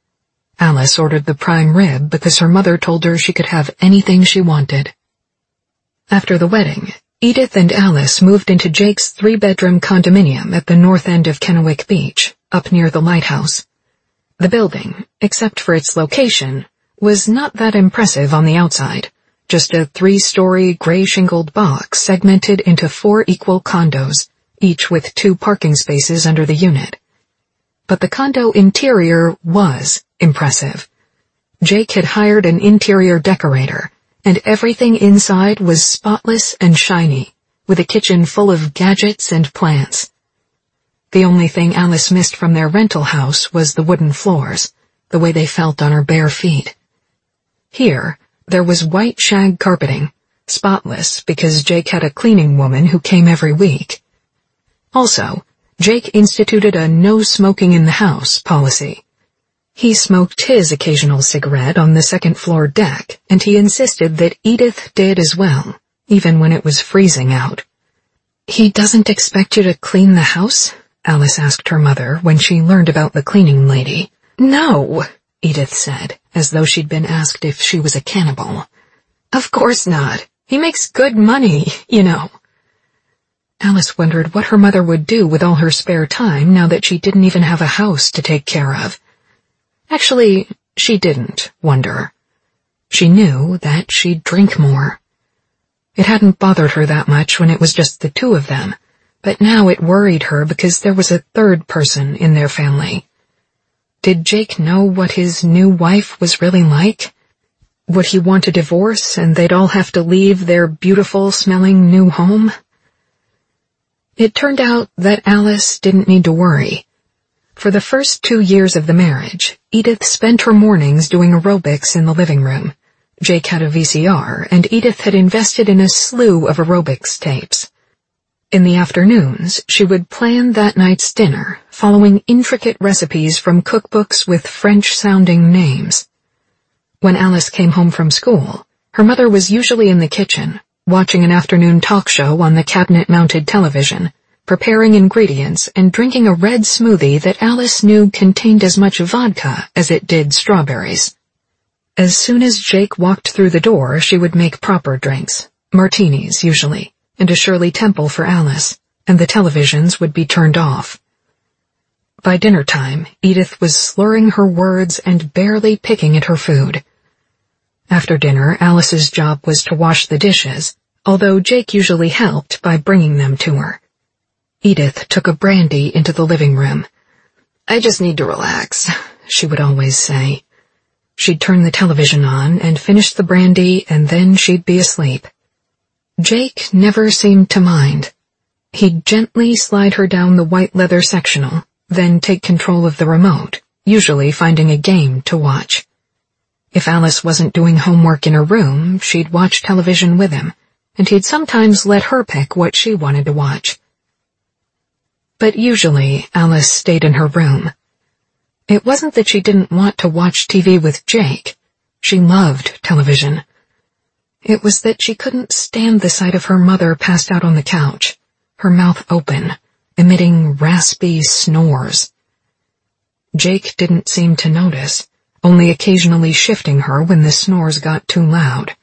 Alice ordered the prime rib because her mother told her she could have anything she wanted. After the wedding, Edith and Alice moved into Jake's 3-bedroom condominium at the north end of Kennewick Beach, up near the lighthouse. The building, except for its location, was not that impressive on the outside, just a 3-story gray-shingled box segmented into 4 equal condos, each with 2 parking spaces under the unit. But the condo interior was impressive. Jake had hired an interior decorator, and everything inside was spotless and shiny, with a kitchen full of gadgets and plants. The only thing Alice missed from their rental house was the wooden floors, the way they felt on her bare feet. Here, there was white shag carpeting, spotless because Jake had a cleaning woman who came every week. Also, Jake instituted a no-smoking-in-the-house policy. He smoked his occasional cigarette on the second-floor deck, and he insisted that Edith did as well, even when it was freezing out. "He doesn't expect you to clean the house?" Alice asked her mother when she learned about the cleaning lady. "No," Edith said, as though she'd been asked if she was a cannibal. "Of course not. He makes good money, you know." Alice wondered what her mother would do with all her spare time now that she didn't even have a house to take care of. Actually, she didn't wonder. She knew that she'd drink more. It hadn't bothered her that much when it was just the 2 of them, but now it worried her because there was a 3rd person in their family. Did Jake know what his new wife was really like? Would he want a divorce and they'd all have to leave their beautiful-smelling new home? It turned out that Alice didn't need to worry. For the first 2 years of the marriage, Edith spent her mornings doing aerobics in the living room. Jake had a VCR, and Edith had invested in a slew of aerobics tapes. In the afternoons, she would plan that night's dinner, following intricate recipes from cookbooks with French-sounding names. When Alice came home from school, her mother was usually in the kitchen, watching an afternoon talk show on the cabinet-mounted television, preparing ingredients and drinking a red smoothie that Alice knew contained as much vodka as it did strawberries. As soon as Jake walked through the door, she would make proper drinks, martinis usually, and a Shirley Temple for Alice, and the televisions would be turned off. By dinner time, Edith was slurring her words and barely picking at her food. After dinner, Alice's job was to wash the dishes, although Jake usually helped by bringing them to her. Edith took a brandy into the living room. "I just need to relax," she would always say. She'd turn the television on and finish the brandy, and then she'd be asleep. Jake never seemed to mind. He'd gently slide her down the white leather sectional, then take control of the remote, usually finding a game to watch. If Alice wasn't doing homework in her room, she'd watch television with him, and he'd sometimes let her pick what she wanted to watch. But usually Alice stayed in her room. It wasn't that she didn't want to watch TV with Jake. She loved television. It was that she couldn't stand the sight of her mother passed out on the couch, her mouth open, emitting raspy snores. Jake didn't seem to notice, only occasionally shifting her when the snores got too loud.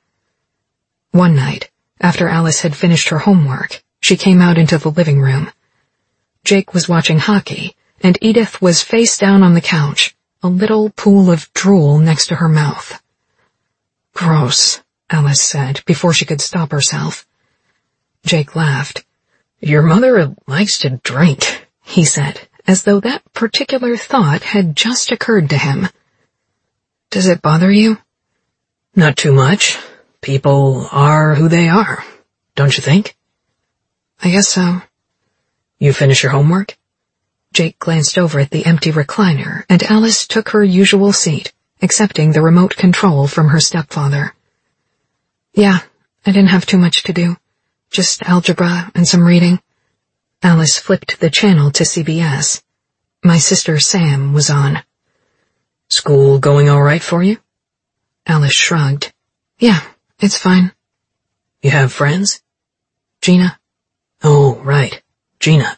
One night, after Alice had finished her homework, she came out into the living room. Jake was watching hockey, and Edith was face down on the couch, a little pool of drool next to her mouth. "Gross," Alice said, before she could stop herself. Jake laughed. "Your mother likes to drink," he said, as though that particular thought had just occurred to him. "Does it bother you?" "Not too much. People are who they are, don't you think?" "I guess so." "You finish your homework?" Jake glanced over at the empty recliner, and Alice took her usual seat, accepting the remote control from her stepfather. "Yeah, I didn't have too much to do. Just algebra and some reading." Alice flipped the channel to CBS. My Sister Sam was on. "School going all right for you?" Alice shrugged. "Yeah, it's fine." "You have friends?" "Gina." "Oh, right, Gina."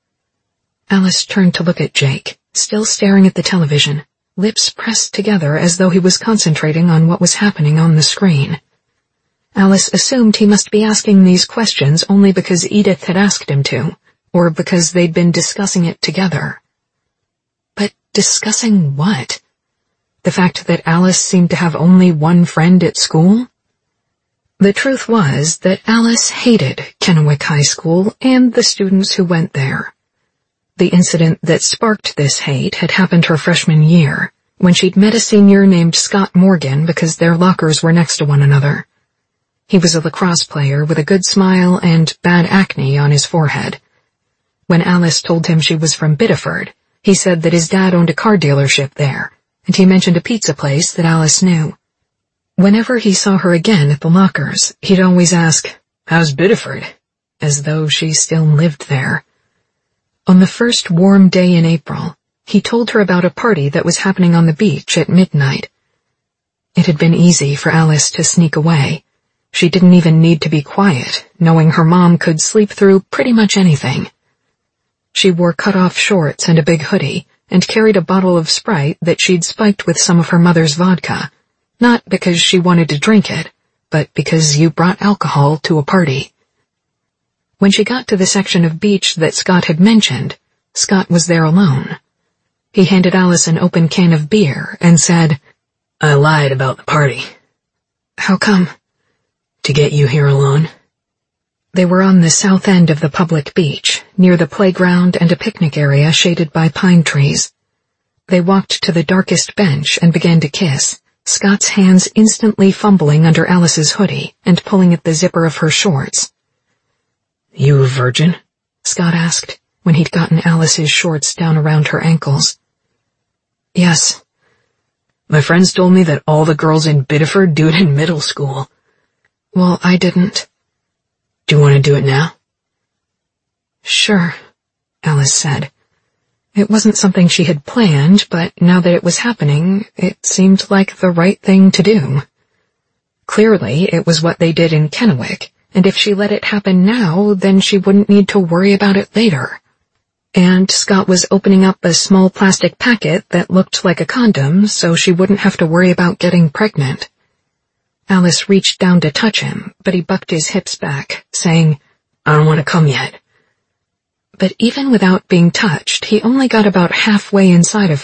Alice turned to look at Jake, still staring at the television, lips pressed together as though he was concentrating on what was happening on the screen. Alice assumed he must be asking these questions only because Edith had asked him to, or because they'd been discussing it together. But discussing what? The fact that Alice seemed to have only one friend at school? The truth was that Alice hated Kennewick High School and the students who went there. The incident that sparked this hate had happened her freshman year, when she'd met a senior named Scott Morgan because their lockers were next to one another. He was a lacrosse player with a good smile and bad acne on his forehead. When Alice told him she was from Biddeford, he said that his dad owned a car dealership there, and he mentioned a pizza place that Alice knew. Whenever he saw her again at the lockers, he'd always ask, "How's Biddeford?" as though she still lived there. On the first warm day in April, he told her about a party that was happening on the beach at midnight. It had been easy for Alice to sneak away. She didn't even need to be quiet, knowing her mom could sleep through pretty much anything. She wore cut-off shorts and a big hoodie, and carried a bottle of Sprite that she'd spiked with some of her mother's vodka, not because she wanted to drink it, but because you brought alcohol to a party. When she got to the section of beach that Scott had mentioned, Scott was there alone. He handed Alice an open can of beer and said, "I lied about the party." "How come?" "To get you here alone." They were on the south end of the public beach, near the playground and a picnic area shaded by pine trees. They walked to the darkest bench and began to kiss, Scott's hands instantly fumbling under Alice's hoodie and pulling at the zipper of her shorts. "You a virgin?" Scott asked, when he'd gotten Alice's shorts down around her ankles. "Yes." "My friends told me that all the girls in Biddeford do it in middle school." "Well, I didn't." "Do you want to do it now?" "Sure," Alice said. It wasn't something she had planned, but now that it was happening, it seemed like the right thing to do. Clearly, it was what they did in Kennewick, and if she let it happen now, then she wouldn't need to worry about it later. and Scott was opening up a small plastic packet that looked like a condom so she wouldn't have to worry about getting pregnant. Alice reached down to touch him, but he bucked his hips back, saying, "I don't want to come yet." But even without being touched, he only got about halfway inside of